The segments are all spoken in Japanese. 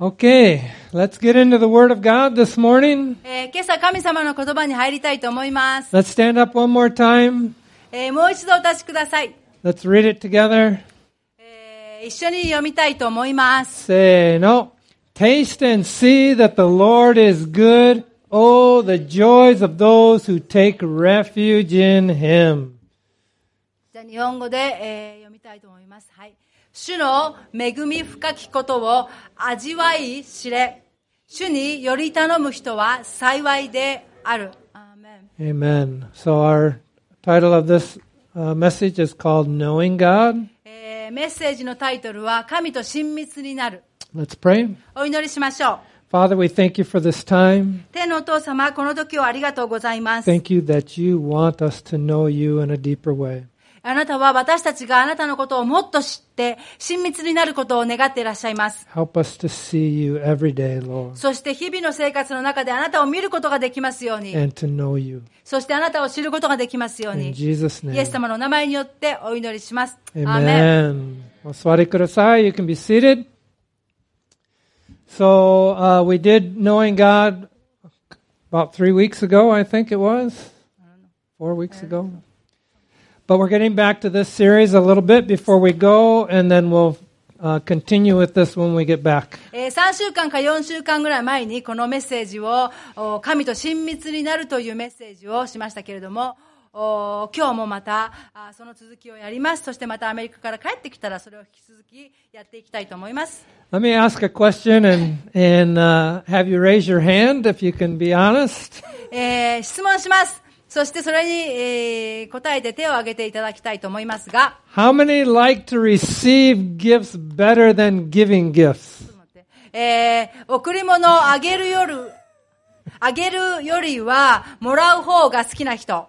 Okay, let's get into the Word of God this morning. 今朝神様の言葉に入りたいと思います。 Let's stand up one more time. もう一度お立ちください。 Let's read it together. 一緒に読みたいと思います。 Say, no. Taste and see that the Lord is good. Oh, the joys of those who take refuge in Him. じゃあ日本語で、読みたいと思います。はい。主の恵み深きことを味わい知れ。主により頼む人は幸いである。アーメン。 Amen. So our title of this message is called Knowing God. メッセージのタイトルは神と親密になる。 Let's pray. お祈りしましょう。 Father, we thank you for this time. 天のお父様、この時をありがとうございます。 Thank you that you want us to know you in a deeper way. あなたは私たちがあなたのことをもっと知って親密になることを願っていらっしゃいます。 Help us to see you every day, Lord, そして日々の生活の中であなたを見ることができますように。 and to know you. そしてあなたを知ることができますよう In に。 Jesus' イエス name. 様の名前によってお祈りします。アーメン。 Amen. お座りください. You can be seated. So we did Knowing God about 3 weeks ago, I think it was. 4 weeks ago. But we're getting back to this series a little bit before we go, and then we'll continue with this when we get back. 3週間か4週間ぐらい前にこのメッセージを神と親密になるというメッセージをしましたけれども、今日もまたその続きをやります。そしてまたアメリカから帰ってきたらそれを引き続きやっていきたいと思います。 Let me ask a question and have you raise your hand if you can be honest. 質問します。そしてそれに、答えて手を挙げていただきたいと思いますが、 How many like to receive gifts better than giving gifts? 贈り物をあげるよりはもらう方が好きな人。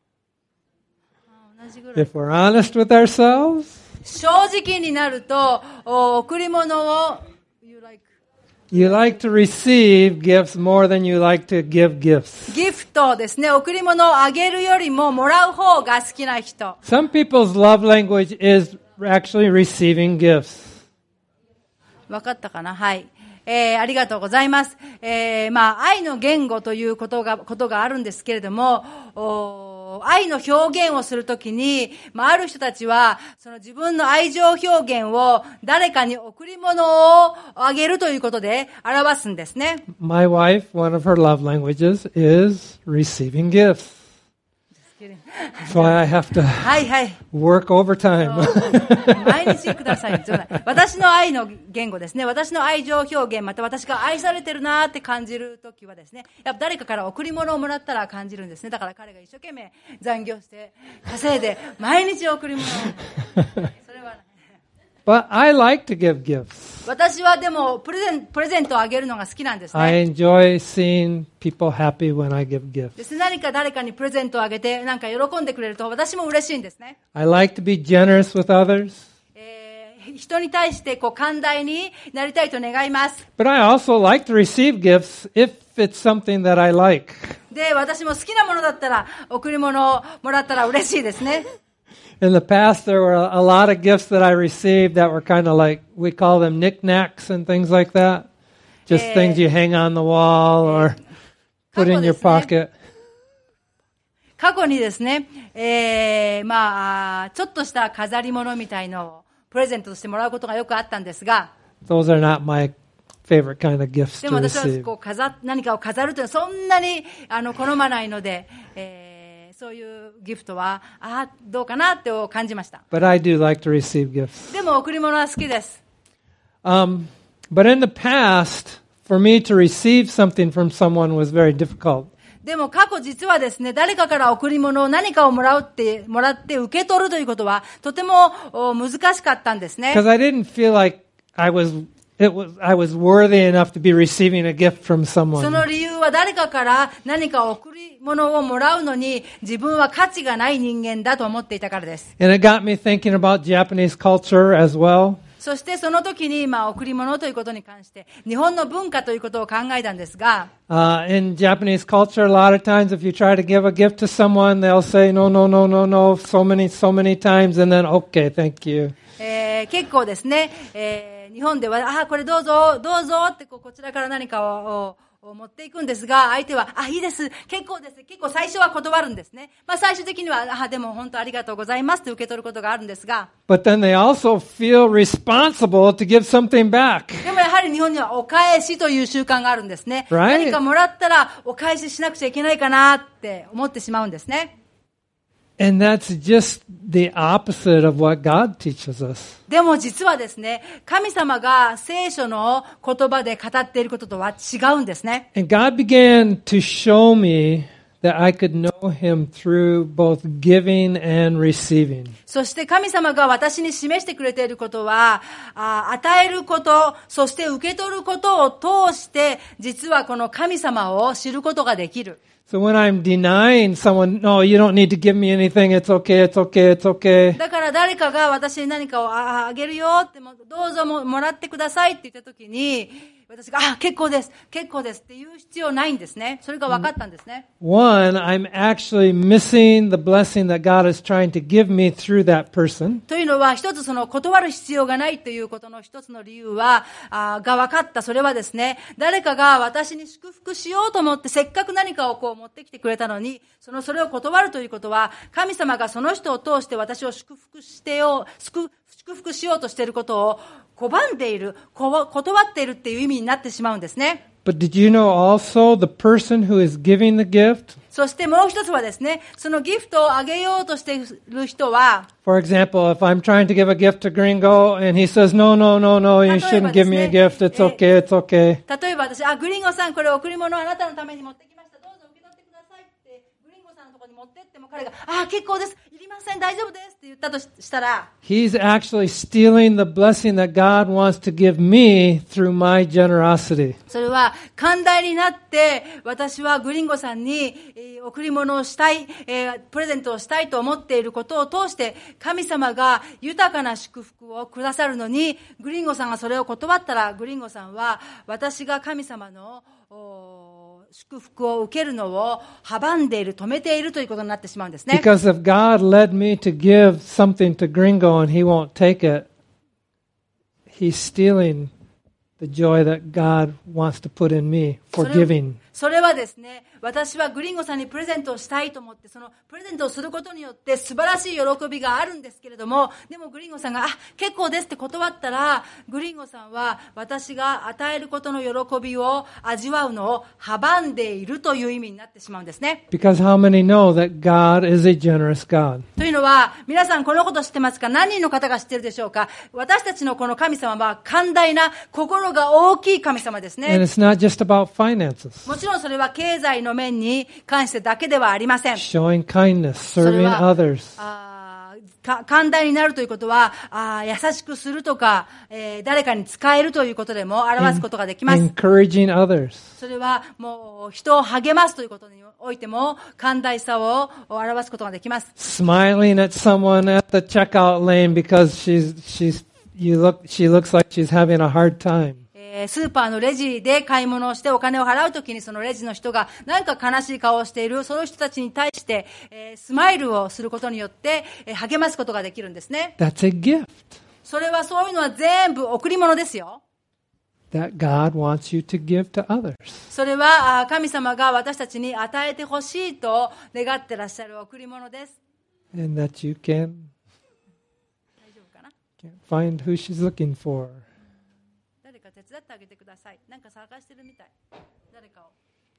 同じぐらい。 If we're honest with ourselves, 正直になると、贈り物を you like to receive gifts more than you like to give gifts. ギフトですね。贈り物をあげるよりももらう方が好きな人。 Some people's love language is actually receiving gifts. わかったかな？はい。ありがとうございます。愛の言語ということがあるんですけれども、愛の表現をするときに、ある人たちは、その自分の愛情表現を誰かに贈り物をあげるということで表すんですね。 My wife, one of her love languages is receiving gifts. That's why I have to はいはい。 work overtime. 毎日ください。私の愛の言語ですね。私の愛情表現、また私が愛されてるなーって感じるときはですね、やっぱ誰かから贈り物をもらったら感じるんですね。だから彼が一生懸命残業して稼いで毎日贈り物を。それは But I like to give gifts. 私はでもプレゼントをあげるのが好きなんですね。 I enjoy seeing people happy when I give で gifts. す何か誰かにプレゼントをあげてなんか喜んでくれると私も嬉しいんですね。 I like to be generous with others. 人に対して寛大になりたいと願います。 But I also like to receive gifts if it's something that I like. で、私も好きなものだったら贈り物をもらったら嬉しいですね。 In the past, there were a lot of gifts that I received that were kind of like, we call them knickknacks and things like that. Just things you hang on the wall or put in your pocket. 過去にですね、ちょっとした飾り物みたいのをプレゼントとしてもらうことがよくあったんですが、 Those are not my favorite kind of gifts で to も私は receive. 何かを飾るというのはそんなに好まないので、そういうギフトはどうかなって感じました。 But I do like to receive gifts. でも贈り物は好きです。 But in the past, for me to receive something from someone was very difficult. でも過去実はですね、誰かから贈り物を何かをもらって受け取るということはとても難しかったんですね。 Because I didn't feel like I was worthy enough to be receiving a gift from そ someone. の理由は誰かから何か贈り物をもらうのに自分は価値がない人間だと思っていたからです。 And it got me thinking about Japanese culture as well. そしてその時に、贈り物ということに関して、日本の文化ということを考えたんですが、 In Japanese culture, a lot of times if you try to give a gift to someone, they'll say, no, no, no, no, no, so many times, and then, okay, thank you. 結構ですね、日本では、これどうぞ、どうぞってこちらから何かを持っていくんですが、相手は、いいです、結構です。結構最初は断るんですね。最終的には、でも本当ありがとうございますって受け取ることがあるんですが。 But then they also feel responsible to give something back. でもやはり日本にはお返しという習慣があるんですね。 Right? 何かもらったらお返ししなくちゃいけないかなって思ってしまうんですね。 And that's just the opposite of what God teaches us. でも実はですね、神様が聖書の言葉で語っていることとは違うんですね。 And God began to show me that I could know Him through both giving and receiving. そして神様が私に示してくれていることは、与えること、そして受け取ることを通して、実はこの神様を知ることができる。 So when I'm denying someone, no, you don't need to give me anything, it's okay, it's okay, it's okay. だから誰かが私に何かをあげるよって、どうぞもらってくださいって言ったときに、私が、結構です、結構ですって言う必要ないんですね。それが分かったんですね。 One, I'm actually missing the blessing that God is trying to give me through that person. というのは、一つその断る必要がないということの一つの理由は、が分かった。それはですね、誰かが私に祝福しようと思ってせっかく何かを持ってきてくれたのに、それを断るということは、神様がその人を通して私を祝福しようとしていることを拒んでいる、断っているっていう意味になってしまうんですね。 But did you know also the person who is giving the gift? そしてもう一つはですね、そのギフトをあげようとしている人は、 For example, if I'm trying to give a gift to Gringo and he says, no, no, no, no, you shouldn't give me a gift, it's okay, it's okay. 例えば私、グリンゴさんこれ贈り物をあなたのために持ってきました。どうぞ受け取ってくださいって、グリンゴさんのところに持ってっても彼が、結構です。いりません、大丈夫ですって言ったとしたら、 He's actually stealing the blessing that God wants to give me through my generosity. それは寛大になって私はグリンゴさんに贈り物をしたい、プレゼントをしたいと思っていることを通して神様が豊かな祝福をくださるのに、グリンゴさんがそれを断ったら、グリンゴさんは私が神様の祝福を受けるのを阻んでいる、止めているということになってしまうんですね。 Because if God led me to give something to Gringo and he won't take it, he's stealing the joy that God wants to put in me for giving. それはですね、私はグリンゴさんにプレゼントをしたいと思って、そのプレゼントをすることによって素晴らしい喜びがあるんですけれども、でもグリンゴさんが、結構ですって断ったら、グリンゴさんは私が与えることの喜びを味わうのを阻んでいるという意味になってしまうんですね。 Because how many know that God is a generous God? というのは、皆さんこのこと知ってますか？何人の方が知っているでしょうか？私たちのこの神様は寛大な心が大きい神様ですね。 And it's not just about finances. もちろんそれは経済の面に関してだけではありません。 Showing kindness, serving others. 寛大になるということは、優しくするとか、誰かに使えるということでも表すことができます。 Encouraging others. それはもう人を励ますということにおいても寛大さを表すことができます。 Smiling at someone at the checkout lane because she looks like she's having a hard time. スーパーのレジで買い物をしてお金を払うときにそのレジの人がなんか悲しい顔をしている、その人たちに対して、スマイルをすることによって、励ますことができるんですね。 That's a gift. それはそういうのは全部贈り物ですよ。 That God wants you to give to others. それは神様が私たちに与えてほしいと願ってらっしゃる贈り物です。 And that you can find who she's looking for. 誰か手伝ってあげてください。なんか探してるみたい。誰かを。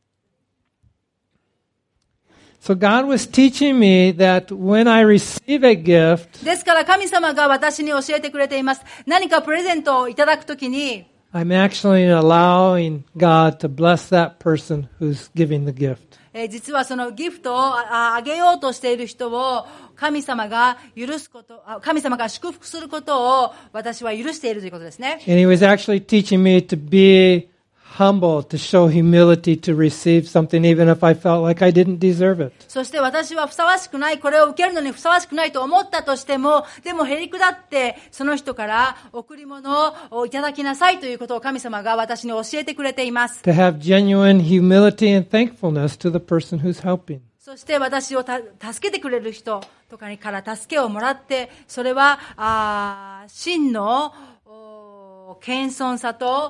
So God was teaching me that when I receive a gift, ですから神様が私に教えてくれています。何かプレゼントをいただくときに、 I'm actually allowing God to bless that person who's giving the gift. 実はそのギフトをあげようとしている人を神様が許すこと、神様が祝福することを私は許しているということですね。 And He was actually teaching me to be humble, to show humility to receive something even if I felt like I didn't deserve it. そして私はふさわしくない、これを受けるのにふさわしくないと思ったとしても、でもへりくだってその人から贈り物をいただきなさいということを神様が私に教えてくれています。 To have genuine humility and thankfulness to the person who's helping. そして私を助けてくれる人とかから助けをもらって、それは真の謙遜さと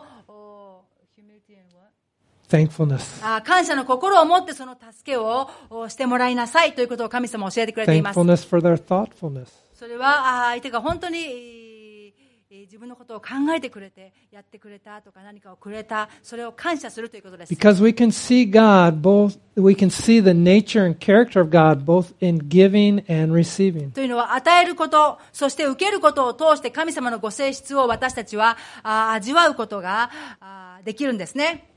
thankfulness. 感謝の心を持ってその助けをしてもらいなさいということを神様教えてくれています。 Thankfulness for their thoughtfulness. それは相手が本当に自分のことを考えてくれてやってくれたとか何かをくれた、それを感謝するということです。 Because we can see God both, we can see the nature and character of God both in giving and receiving. というのは与えること、そして受けることを通して神様のご性質を私たちは味わうことができるんですね。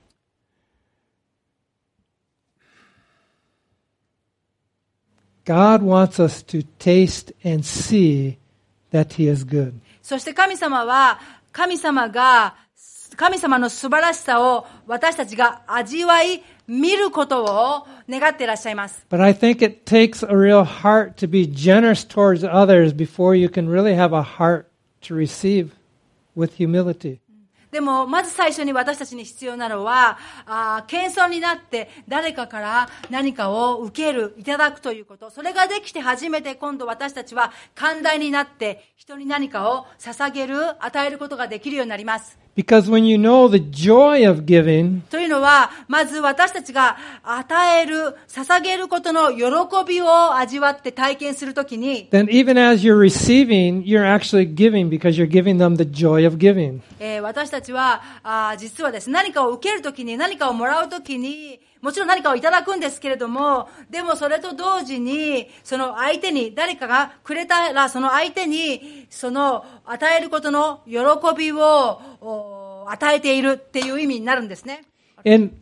God wants us to taste and see that He is good. そして神様は、神様の素晴らしさを私たちが味わい、見ることを願っていらっしゃいます。 But I think it takes a real heart to be generous towards others before you can really have a heart to receive with humility. でも、まず最初に私たちに必要なのは、謙遜になって誰かから何かを受ける、いただくということ。それができて初めて今度私たちは寛大になって人に何かを捧げる、与えることができるようになります。 Because when you know the joy of giving, というのは、まず私たちが与える、捧げることの喜びを味わって体験するときに、 then even as you're receiving, you're actually giving because you're giving them the joy of giving. 私たちは実はですね、何かを受けるときに、何かをもらうときに、もちろん何かをいただくんですけれども、でもそれと同時に、その相手に、誰かがくれたら、その相手に、その与えることの喜びを与えているっていう意味になるんですね。 In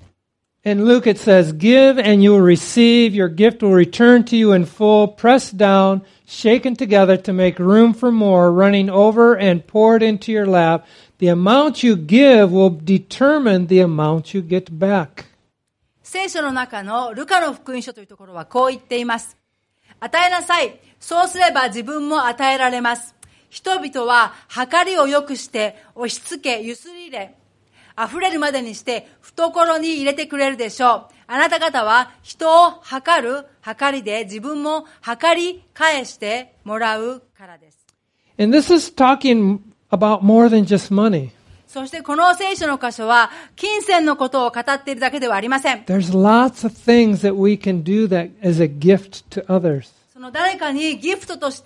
Luke it says, "Give and you will receive, your gift will return to you in full, pressed down, shaken together to make room for more, running over and poured into your lap. The amount you give will determine the amount you get back." 聖書の中のルカの福音書というところはこう言っています。与えなさい。そうすれば自分も与えられます。人々は計りを良くして押し付け、ゆすり入れ、溢れるまでにして懐に入れてくれるでしょう。あなた方は人を計る計りで自分も計り返してもらうからです。 And this is talking about more than just money. そしてこの聖書の箇所は金銭のことを語っているだけではありません。 There's lots of things that we can do that as a gift to others. その誰かにギフトとして、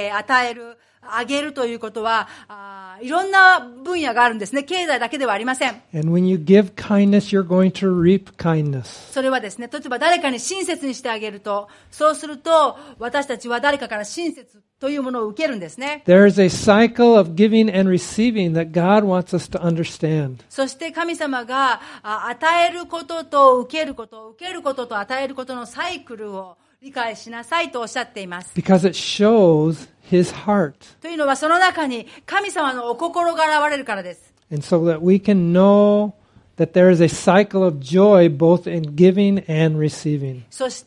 与える、あげるということは、いろんな分野があるんですね。経済だけではありません。 And when you give kindness, you're going to reap kindness. それはですね、例えば誰かに親切にしてあげると、そうすると私たちは誰かから親切というものを受けるんですね。 There is a cycle of giving and receiving that God wants us to understand. そして神様が与えることと受けること、受けることと与えることのサイクルを理解しなさいとおっしゃっています。 Because it shows His heart. というのはその中に神様のお心が現れるからです。 And so that we can know that there is a cycle of joy both in giving and receiving. そして、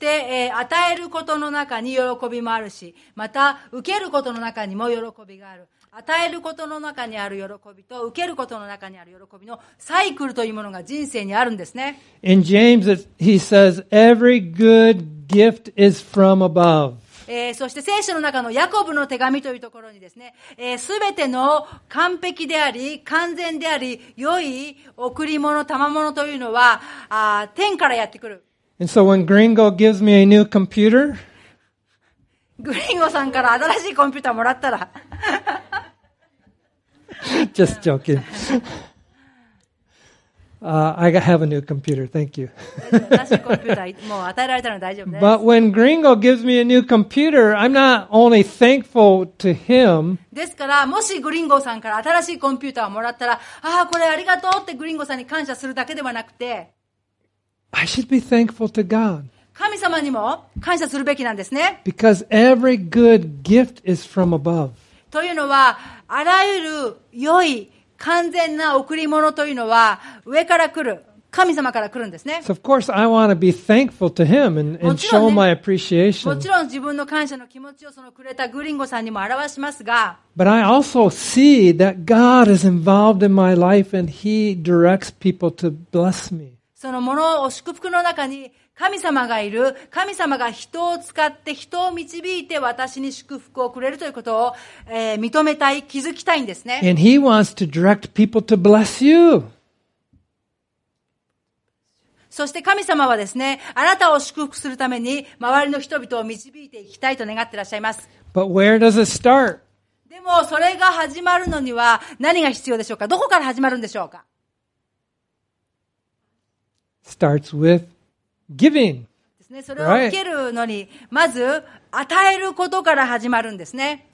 与えることの中に喜びもあるし、また受けることの中にも喜びがある。与えることの中にある喜びと受けることの中にある喜びのサイクルというものが人生にあるんですね。 In James, he says, every good gift is from above. そして聖書の中のヤコブの手紙というところにですね、すべての完璧であり、完全であり、良い贈り物、賜物というのは、天からやってくる。 And so when Gringo gives me a new computer, グリンゴさんから新しいコンピューターもらったら、 just joking. I have a new computer. Thank you. 新しいコンピューターもう与えられたので大丈夫です。 But when Gringo gives me a new computer, I'm not only thankful to him. ですから、もしグリンゴさんから新しいコンピューターをもらったら、これありがとうってグリンゴさんに感謝するだけではなくて、 I should be thankful to God. 神様にも感謝するべきなんですね。 Because every good gift is from above. というのは、あらゆる良い完全な贈り物というのは上から来る。神様から来るんですね。 So of course I want to be thankful to him and show my も appreciation. ちろん自分の感謝の気持ちをそのくれたグリンゴさんにも表しますが、 But I also see that God is involved in my life and he directs people to bless me. そのものを祝福の中に神様がいる。神様が人を使って人を導いて私に祝福をくれるということを、認めたい、気づきたいんですね。 And he wants to direct people to bless you. そして神様はですね、あなたを祝福するために周りの人々を導いていきたいと願っていらっしゃいます。 But where does it start? でもそれが始まるのには何が必要でしょうか？どこから始まるんでしょうか？ Starts with giving. ですね、それを受けるのに、まず与えることから始まるんですね。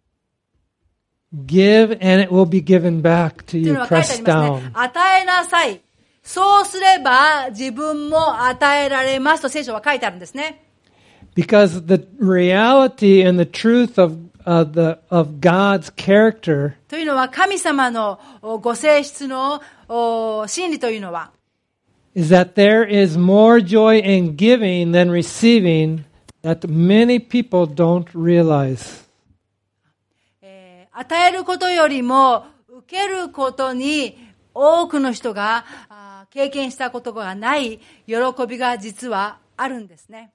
Give and it will be given back to という you, のは書いてあ pressed りますね。 down. 与えなさい。そうすれば自分も与えられますと聖書は書いてあるんですね。 Because the reality and the truth of God's character というのは神様のご性質の真理というのは、 is that there is more joy in giving than receiving that many people don't realize. 与えることよりも受けることに多くの人が経験したことがない喜びが実はあるんですね。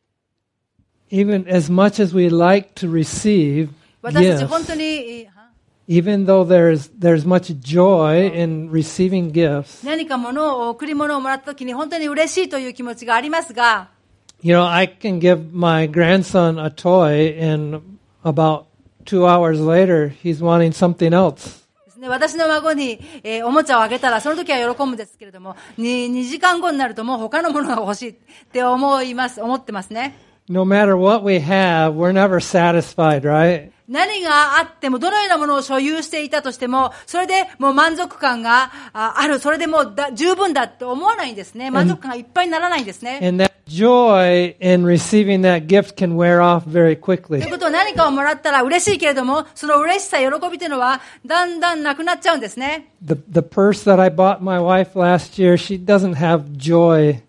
Even as much as we like to receive 私たち本 gifts, 当に even though there's much joy in receiving gifts, 何か物を贈り物をもらったときに本当に嬉しいという気持ちがありますが、 you know, I can give my grandson a toy and about 2 hours later he's wanting something else. 私の孫に、おもちゃをあげたらその時は喜ぶんですけれども、2時間後になるともう他のものが欲しいって思ってますね。 No matter what we have, we're never satisfied, right? 何があっても、どのようなものを所有していたとしても、それでもう満足感がある。それでもう十分だって思わないんですね。満足感がいっぱいにならないんですね。 And that joy in receiving that gift can wear off very と quickly. いうことは何かをもらったら嬉しいけれども、その嬉しさ、喜びというのはだんだんなくなっちゃうんですね。 The purse that I bought my wife last year, she doesn't have joy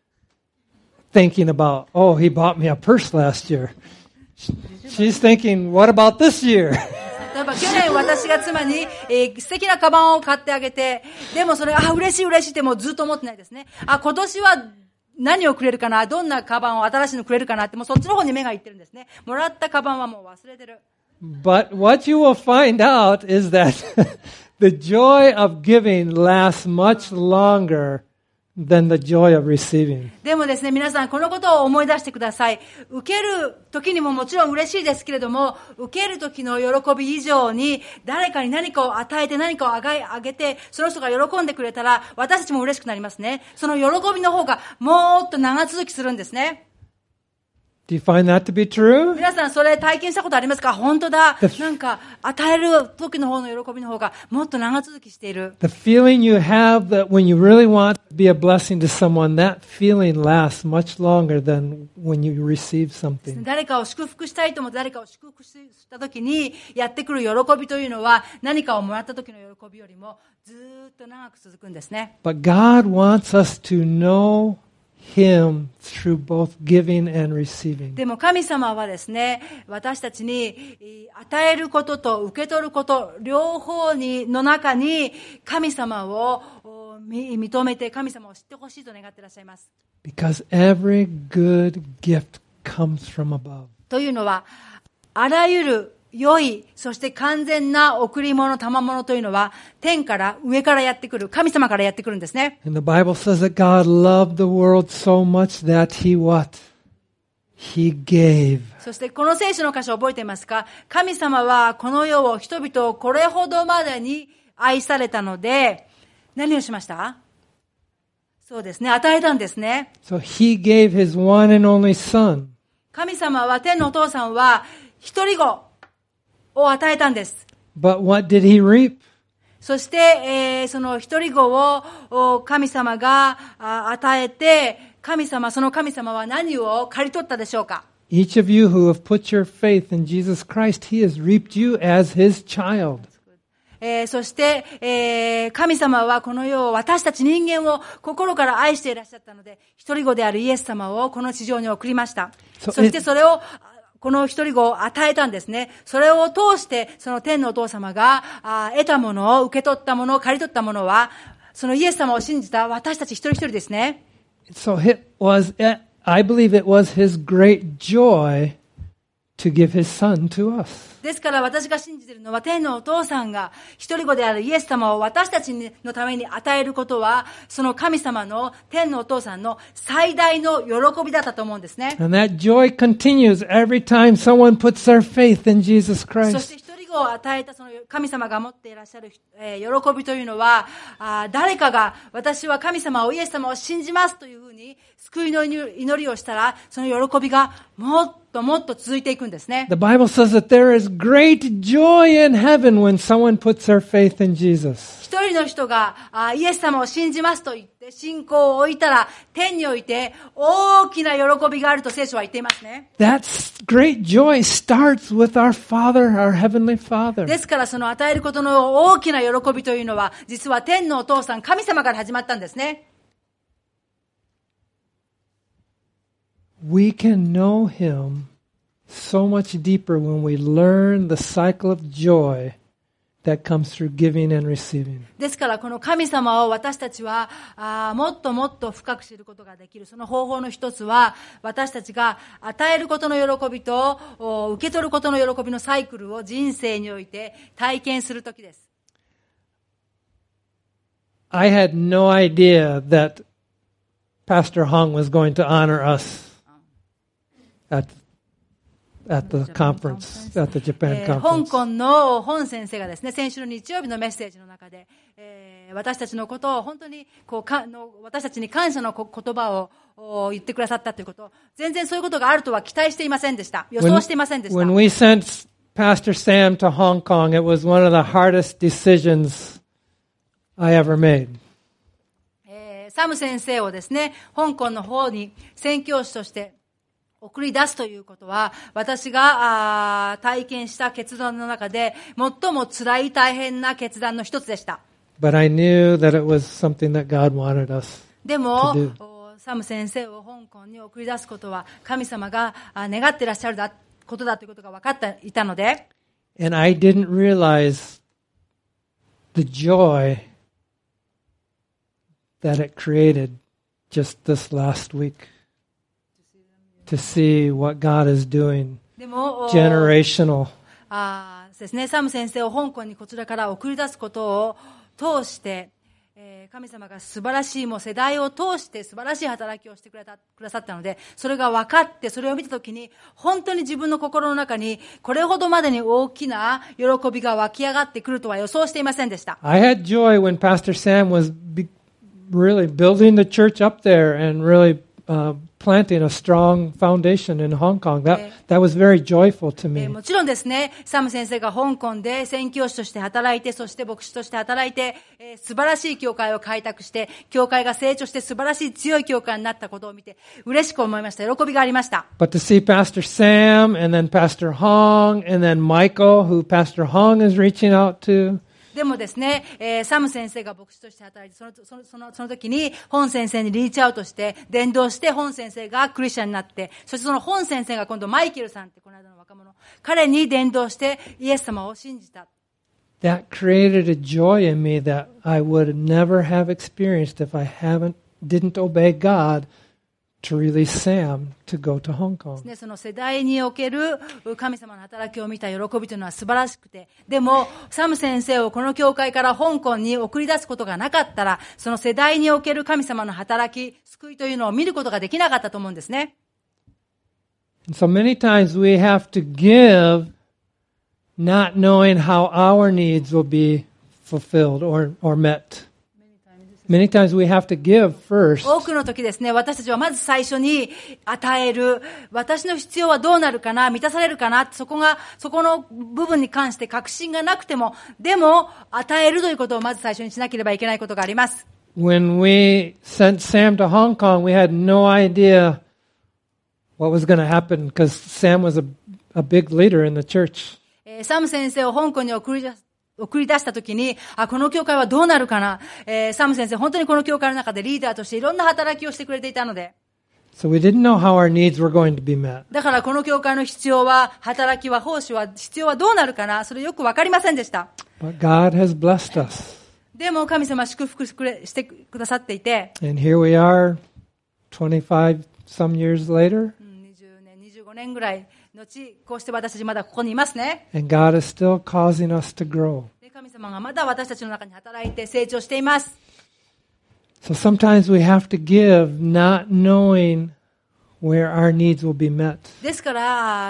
thinking about, oh, he bought me a purse last year. She's thinking, what about this year? 例えば去年私が妻に、素敵なカバンを買ってあげて、でもそれ、嬉しいってもうずっと思ってないですね。今年は何をくれるかな、どんなカバンを新しいのくれるかなって、もうそっちの方に目がいってるんですね。もらったカバンはもう忘れてる。 But what you will find out is that the joy of giving lasts much longer than the joy of receiving. でもですね、皆さんこのことを思い出してください。受ける時にももちろん嬉しいですけれども、受ける時の喜び以上に誰かに何かを与えて何かをあげて、その人が喜んでくれたら私たちも嬉しくなりますね。その喜びの方がもっと長続きするんですね。 Do you find that to be true? 皆さんそれ体験したことありますか？本当だ。なんか与える時の方の喜びの方がもっと長続きしている。 The feeling you have that when you really want to be a blessing to someone, that feeling lasts much longer than when you receive something. 誰かを祝福したいと思って誰かを祝福した時にやってくる喜びというのは何かをもらった時の喜びよりもずっと長く続くんですね。 But God wants us to know Him through both giving and receiving. でも神様はですね、私たちに与えることと受け取ること両方の中に神様を認めて神様を知ってほしいと願っていらっしゃいます。 Because every good gift comes from above. というのはあらゆる良い、そして完全な贈り物、賜物というのは天から上からやってくる、神様からやってくるんですね。 And the Bible says that God loved the world so much that He what? He gave. そしてこの聖書の箇所覚えていますか？神様はこの世を人々をこれほどまでに愛されたので、何をしました？そうですね、与えたんですね。 So He gave His one and only Son. 神様は天のお父さんは一人子を与えたんです。 But what did He reap? そして、その一人子を神様が与えて、その神様は何を刈り取ったでしょうか？ Each of you who have put your faith in Jesus Christ, He has reaped you as His child. そして、神様はこの世を私たち人間を心から愛していらっしゃったので、一人子であるイエス様をこの地上に送りました。そしてそれをこの一人子を与えたんですね。それを通して、その天のお父様が得たものを、受け取ったものを、借り取ったものは、そのイエス様を信じた私たち一人一人ですね。 So I believe it was his great joy to give his son to us. ですから私が信じているのは、天のお父さんが一人子であるイエス様を私たちのために与えることは、その神様の天のお父さんの最大の喜びだったと思うんですね。 And that joy continues every time someone puts their faith in Jesus そして Christ. 一人子を与えたその神様が持っていらっしゃる、喜びというのは、誰かが私は神様をイエス様を信じますというふうに救いの祈りをしたら、その喜びがもっともっと続いていくんですね。 The Bible says that there is great joy in heaven when someone puts their faith in Jesus. 一人の人がイエス様を信じますと言って信仰を置いたら、天において大きな喜びがあると聖書は言っていますね。 That great joy starts with our Father, our Heavenly で Father. すからその与えることの大きな喜びというのは、実は天のお父さん、神様から始まったんですね。 We can know Him so much deeper when we learn the cycle of joy that comes through giving and receiving. ですからこの神様を私たちはもっともっと深く知ることができる。その方法の一つは、私たちが与えることの喜びと受け取ることの喜びのサイクルを人生において体験するときです。 I had no idea that Pastor Hong was going to honor us at the conference, at the Japan 香 conference. 港の本先生がですね、先週の日曜日のメッセージの中で、私たちのことを本当に私たちに感謝の言葉を言ってくださったということ、全然そういうことがあるとは期待していませんでした。予想していませんでした。 When we sent Pastor Sam to Hong Kong, it was one of the hardest decisions I ever made. サム先生をですね、香港の方に宣教師として送り出すということは、私が体験した決断の中で最も辛い大変な決断の一つでした。 But I knew that it was something that God wanted us でも to do. サム先生を香港に送り出すことは神様が願っていらっしゃることだということが分かっていたので、 And I didn't realize the joy that it created just this last week to see what God is doing. でも Generational. ですね、サム先生を香港にこちらから送り出すことを通して、神様が素晴らしい、もう世代を通して素晴らしい働きをしてくださったので、それが分かって、それを見たときに、本当に自分の心の中に、これほどまでに大きな喜びが湧き上がってくるとは予想していませんでした。 I had joy when Pastor Sam was really building the church up there and really planting a strong foundation in Hong Kong. That was very joyful to me. もちろんですね、サム先生が香港で宣教師として働いて、そして牧師として働いて、素晴らしい教会を開拓して、教会が成長して素晴らしい強い教会になったことを見て、嬉しく思いました。喜びがありました。 But to see Pastor Sam and then Pastor Hong and then Michael, who Pastor Hong is reaching out to, でもですね、サム先生が牧師として働いて、その時に本先生にリーチアウトして、伝道して本先生がクリスチャンになって、そしてその本先生が今度マイケルさんってこの間の若者、彼に伝道してイエス様を信じた。 that created a joy in me that I would never have experienced if I didn't obey God to release Sam to go to Hong Kong. その世代における神様の働きを見た喜びというのは素晴らしくて、でもサム先生をこの教会から香港に送り出すことがなかったら、その世代における神様の働き、救いというのを見ることができなかったと思うんですね。 And so many times we have to give not knowing how our needs will be fulfilled or met. Many times we have to give first. 多くの時ですね、私たちはまず最初に与える、私の必要はどうなるかな、満たされるかな、そこの部分に関して確信がなくても、でも与えるということをまず最初にしなければいけないことがあります。 When we sent Sam to Hong Kong, we had no idea what was going to happen because Sam was a big leader in the church. サム先生を香港に送り送り出したときに、この教会はどうなるかな。サム先生、本当にこの教会の中でリーダーとしていろんな働きをしてくれていたので。 So we didn't know how our needs were going to be met. だからこの教会の必要は、働きは、奉仕は、必要はどうなるかな。それよくわかりませんでした。 But God has blessed us. でも神様は祝福してくださっていて。 And here we are, 25 some years later. 20年、25年ぐらい後、こうして私たちまだここにいますね。 And God is still causing us to grow. 神様がまだ私たちの中に働いて成長しています。 So sometimes we have to give not knowing where our needs will be met. ですから、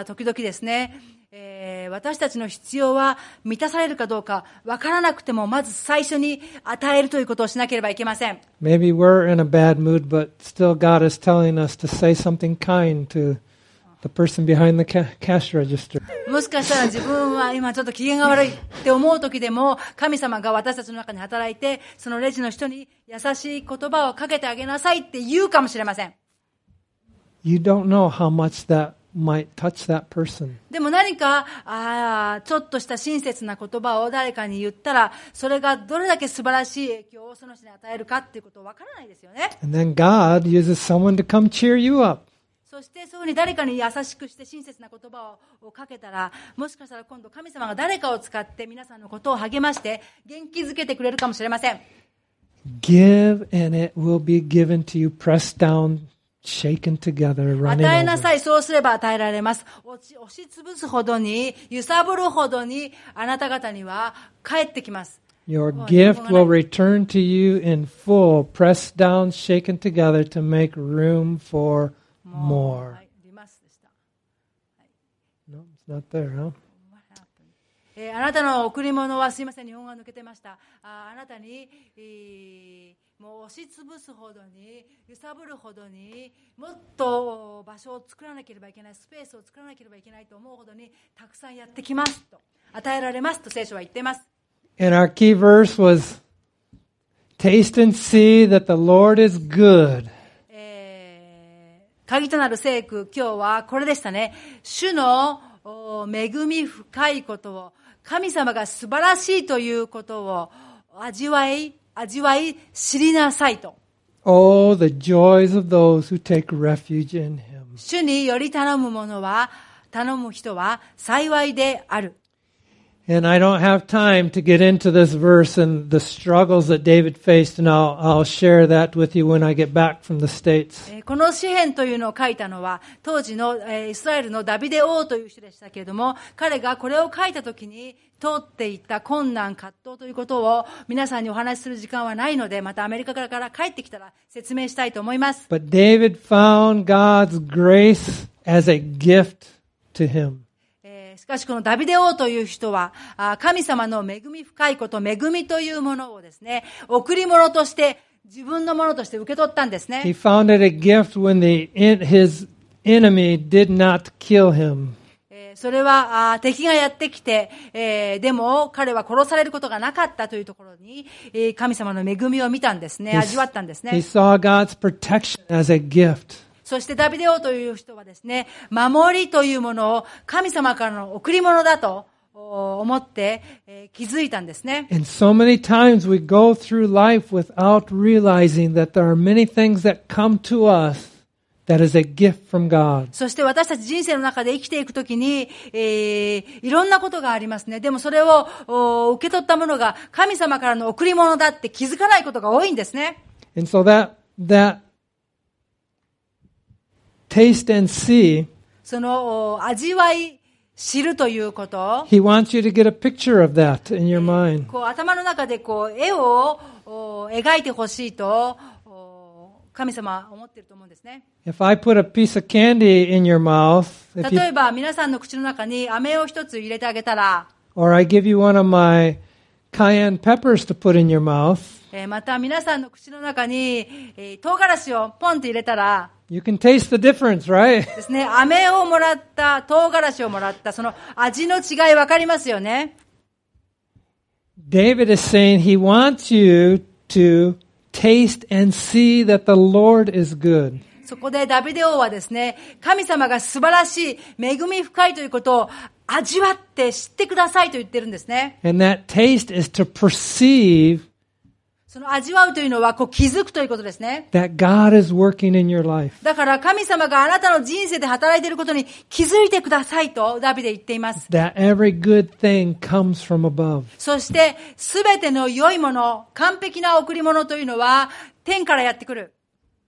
時々ですね、私たちの必要は満たされるかどうかわからなくても、まず最初に与えるということをしなければいけません。 Maybe we're in a bad mood, but still God is telling us to say something kind to the person behind the cash register. もしかしたら自分は今ちょっと機嫌が悪いって思う時でも、神様が私たちの中に働いて、そのレジの人に優しい言葉をかけてあげなさいって言うかもしれません。 You don't know how much that might touch that person. でも何か、ちょっとした親切な言葉を誰かに言ったら、それがどれだけ素晴らしい影響をその人に与えるかっていうことをわからないですよね。 And then God uses someone to come cheer you up. そしてそういうふうに誰かに優しくして親切な言葉をかけたら、もしかしたら今度神様が誰かを使って皆さんのことを励まして元気づけてくれるかもしれません。 Give and it will be given to you, pressed down, shaken together, running 与えな over. さい、そうすれば与えられます。押しつぶすほどに、揺さぶるほどに、あなた方には返ってきます。 Your gift will return to you in full, pressed down, shaken together to make room for more. はい、リマスでした。 No, it's not there, huh? あなたの贈り物は、すいません、日本語が抜けてました。あなたに、もう押しつぶすほどに、揺さぶるほどに、もっと場所を作らなければいけない、スペースを作らなければいけないと思うほどに、たくさんやってきますと、与えられますと聖書は言っています。 And our key verse was, taste and see that the Lord is good. 鍵となる聖句、今日はこれでしたね。主の恵み深いことを、神様が素晴らしいということを味わい知りなさいと。 Oh, the joys of those who take refuge in Him. 主により頼む人は幸いである。 And I don't have time to get into this verse and the struggles that David faced, and I'll share that with you when I get back from the States. この詩篇というのを書いたのは、当時のイスラエルのダビデ王という人でしたけれども、彼がこれを書いたときに通っていった困難、葛藤ということを皆さんにお話しする時間はないので、またアメリカから帰ってきたら説明したいと思います。 But David found God's grace as a gift to him. しかしこのダビデ王という人は、神様の恵み深いこと、恵みというものをですね、贈り物として、自分のものとして受け取ったんですね。 He found it a gift when his enemy did not kill him. それは敵がやってきて、でも彼は殺されることがなかったというところに、神様の恵みを見たんですね、味わったんですね。 He saw God's protection as a gift. そしてダビデ王という人はですね、守りというものを神様からの贈り物だと思って、気づいたんですね。 And so many times we go through life without realizing that there are many things that come to us that is a gift from God. そして私たち人生の中で生きていくときに、いろんなことがありますね。でもそれを受け取ったものが神様からの贈り物だって気づかないことが多いんですね。 And so that taste and see, その味わい知るということ。 He wants you to get a picture of that in your mind. こう頭の中でこう絵を描いてほしいと神様は思っていると思うんですね。 If I put a piece of candy in your mouth, 例えば皆さんの口の中に飴を一つ入れてあげたら、 or I give you one of my cayenne peppers to put in your mouth, また皆さんの口の中に唐辛子をポンと入れたら、 you can taste the difference, right? ですね、飴をもらった、唐辛子をもらった、その味の違いわかりますよね。 David is saying he wants you to taste and see that the Lord is good. そこでダビデ王はですね、神様が素晴らしい、恵み深いということを味わって知ってくださいと言ってるんですね。 And that taste is to perceive その味わうというのは気づくということですね。 that God is working in your life. だから神様があなたの人生で働いていることに気づいてくださいとダビデ言っています。 That every good thing comes from above. そしてすべての良いもの、完璧な贈り物というのは天からやってくる。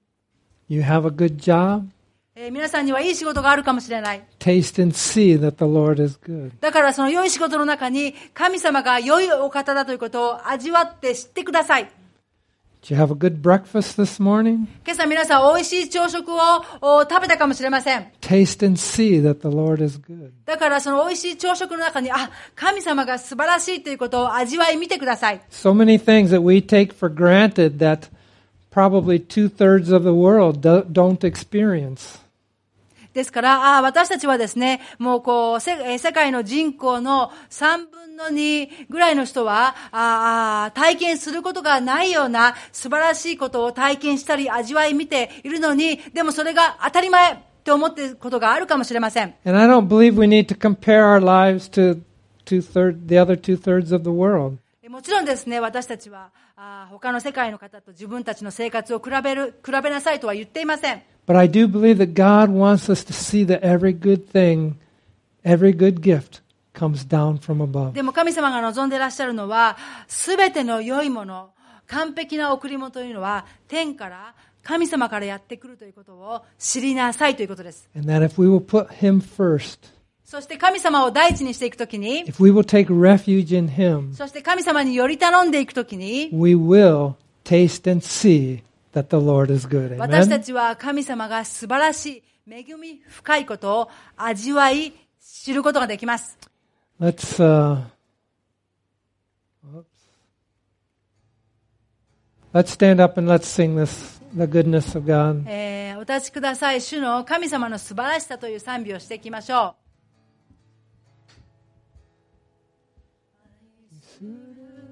You have a good job? 皆さんにはいい仕事があるかもしれない。 Taste and see that the Lord is good. だからその良い仕事の中に神様が良いお方だということを味わって知ってください。 Did you have a good breakfast this morning? 今朝皆さん美味しい朝食を食べたかもしれません。 Taste and see that the Lord is good. だからその美味しい朝食の中に、神様が素晴らしいということを味わい見てください。 So many things that we take for granted that probably 2/3 of the world don't experience. ですから、私たちはですね、もう世界の人口の3分の2ぐらいの人は、体験することがないような素晴らしいことを体験したり味わい見ているのに、でもそれが当たり前って思っていることがあるかもしれません。 And I don't believe we need to compare our lives to the other 2/3 of the world. もちろんですね、私たちは他の世界の方と自分たちの生活を比べなさいとは言っていません。 But I do believe that God wants us to see that every good thing, every good gift comes down from above. でも神様が望んでいらっしゃるのは、すべての良いもの、完璧な贈り物というのは天から神様からやってくるということを知りなさいということです。 And that if we will put Him first, そして神様を第一にしていくときに、 if we will take refuge in Him, そして神様により頼んでいくときに、 we will taste and see that the Lord is good. 私た Amen? ちは神様が素晴らしい、恵み深いことを味わい、知ることができます。 Let's stand up and let's sing this, the goodness of God. お立ちください。主の神様の素晴らしさという賛美をしていきましょう。